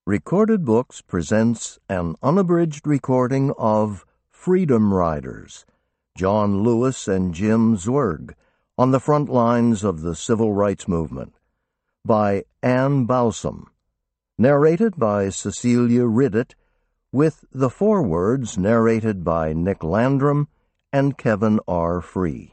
Recorded Books presents an unabridged recording of Freedom Riders, John Lewis and Jim Zwerg, on the front lines of the Civil Rights Movement, by Ann Bowsam, narrated by Cecilia Ridditt, with the forewords narrated by Nick Landrum and Kevin R. Free.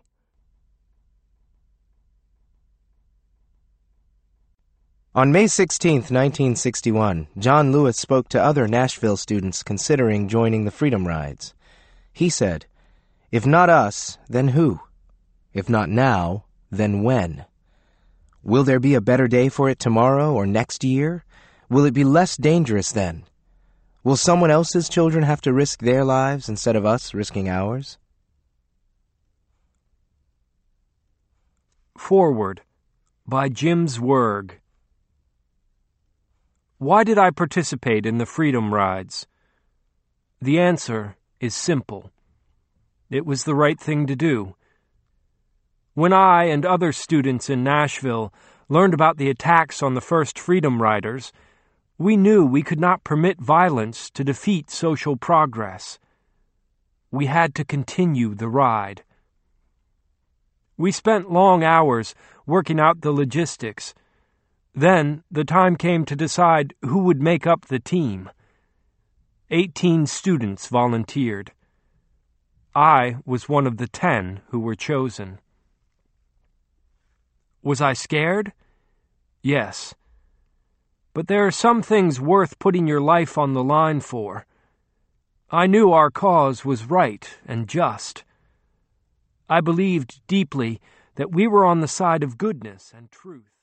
On May 16, 1961, John Lewis spoke to other Nashville students considering joining the Freedom Rides. He said, "If not us, then who? If not now, then when? Will there be a better day for it tomorrow or next year? Will it be less dangerous then? Will someone else's children have to risk their lives instead of us risking ours?" Foreword by Jim Zwerg. Why did I participate in the Freedom Rides? The answer is simple. It was the right thing to do. When I and other students in Nashville learned about the attacks on the first Freedom Riders, we knew we could not permit violence to defeat social progress. We had to continue the ride. We spent long hours working out the logistics. Then the time came to decide who would make up the team. 18 students volunteered. I was one of the 10 who were chosen. Was I scared? Yes. But there are some things worth putting your life on the line for. I knew our cause was right and just. I believed deeply that we were on the side of goodness and truth.